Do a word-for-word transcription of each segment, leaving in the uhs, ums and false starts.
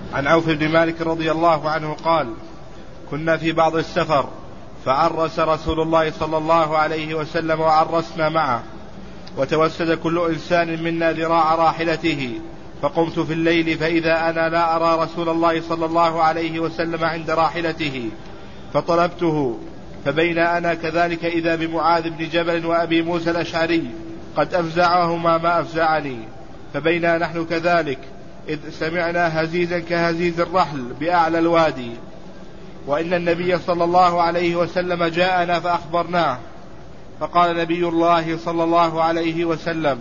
عن عوف بن مالك رضي الله عنه قال: كنا في بعض السفر فعرس رسول الله صلى الله عليه وسلم وعرسنا معه، وتوسد كل إنسان منا ذراع راحلته، فقمت في الليل فإذا أنا لا أرى رسول الله صلى الله عليه وسلم عند راحلته، فطلبته، فبين أنا كذلك إذا بمعاذ بن جبل وأبي موسى الأشعري قد أفزعهما ما أفزعني، فبينا نحن كذلك إذ سمعنا هزيزا كهزيز الرحل بأعلى الوادي، وإن النبي صلى الله عليه وسلم جاءنا فأخبرناه، فقال نبي الله صلى الله عليه وسلم: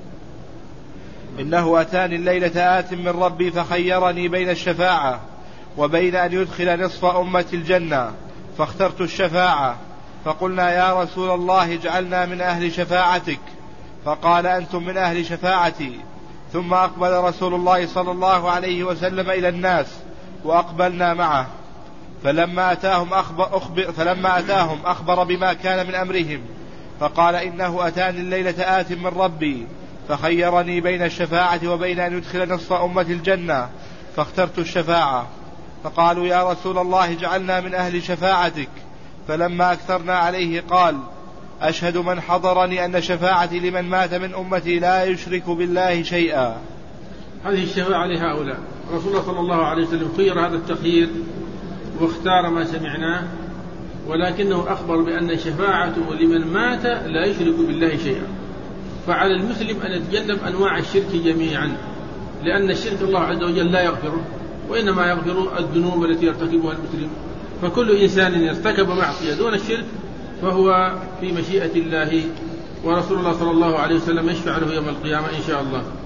إنه أتاني الليلة آت من ربي فخيرني بين الشفاعة وبين أن يدخل نصف أمة الجنة، فاخترت الشفاعة. فقلنا: يا رسول الله اجعلنا من أهل شفاعتك، فقال: أنتم من أهل شفاعتي. ثم أقبل رسول الله صلى الله عليه وسلم إلى الناس وأقبلنا معه، فلما أتاهم أخبر, أخبر, فلما أتاهم أخبر بما كان من أمرهم، فقال: إنه أتاني الليلة آت من ربي فخيرني بين الشفاعة وبين أن يدخل نصف أمة الجنة، فاخترت الشفاعة. فقالوا: يا رسول الله اجعلنا من أهل شفاعتك. فلما أكثرنا عليه قال: أشهد من حضرني أن شفاعتي لمن مات من أمتي لا يشرك بالله شيئا. هذه الشفاعة لهؤلاء. رسول الله صلى الله عليه وسلم خير هذا التخيير واختار ما سمعناه، ولكنه أخبر بأن شفاعته لمن مات لا يشرك بالله شيئا. فعلى المسلم أن يتجنب أنواع الشرك جميعا، لأن الشرك الله عز وجل لا يغفره، وإنما يغفر الذنوب التي يرتكبها المسلم. فكل إنسان ارتكب معصية دون الشرك فهو في مشيئة الله، ورسول الله صلى الله عليه وسلم يشفع له يوم القيامة إن شاء الله.